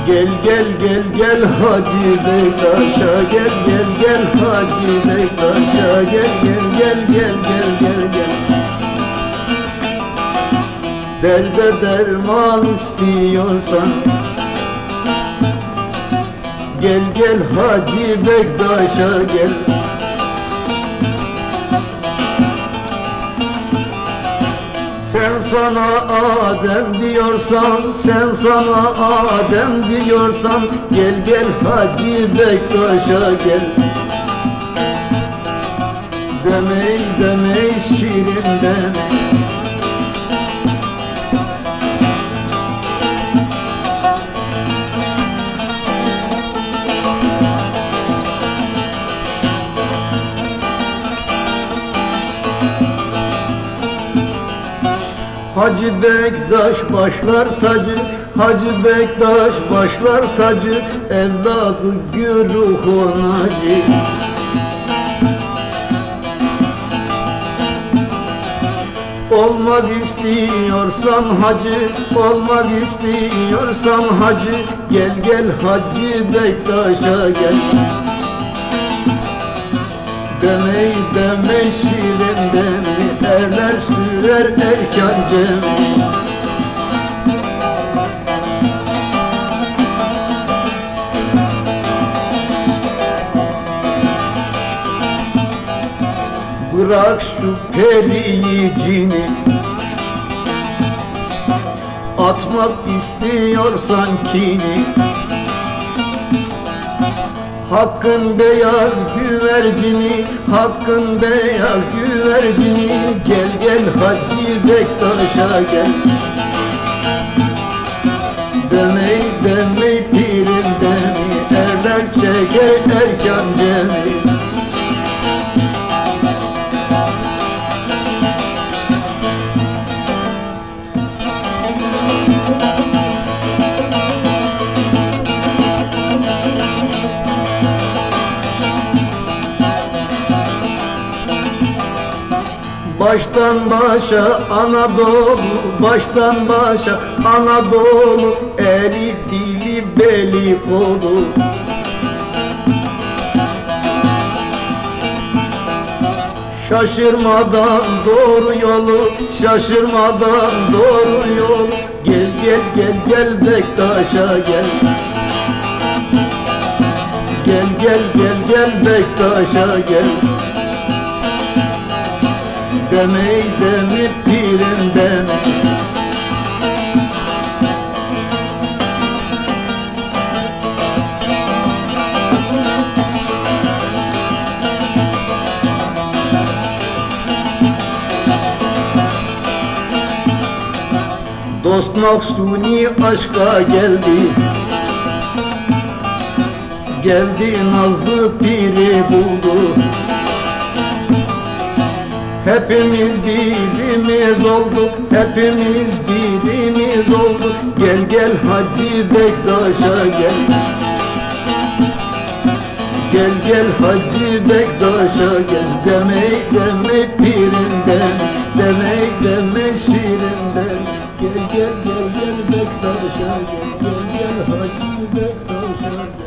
Gel gel gel gel Hacı Bektaş'a, gel gel gel Hacı Bektaş'a, gel gel gel gel gel gel gel. Derde derman istiyorsan gel gel Hacı Bektaş'a gel. Sen sana Adem diyorsan, sen sana Adem diyorsan gel gel Hacı Bektaş'a gel. Demey demey şirin demey. Hacı Bektaş başlar tacı, Hacı Bektaş başlar tacı, evladı güruhun hacı. Olmak istiyorsan hacı, olmak istiyorsan hacı, gel gel Hacı Bektaş'a gel. Demey demey şirin demey, erler sürer erken cemey. Bırak şu periyi cini, atmak istiyorsan kini. Hakkın beyaz güvercini, hakkın beyaz güvercini, gel gel Hacı Bektaş'a gel. Demey demey pirim demey, erler çeker erken cemey. Baştan başa Anadolu, baştan başa Anadolu, eli dili beli kolu. Şaşırmadan doğru yolu, şaşırmadan doğru yolu, gel gel gel gel Bektaş'a gel. Gel gel gel gel Bektaş'a gel. Demey demey pirim demey. Dost Maksuni aşka geldi, geldi nazlı piri buldu. Hepimiz birimiz olduk, hepimiz birimiz olduk, gel gel Hacı Bektaş'a gel. Gel gel Hacı Bektaş'a gel. Demey demey pirimden, demey demey şirimden. Gel gel gel gel Bektaş'a gel. Gel gel Hacı Bektaş'a gel.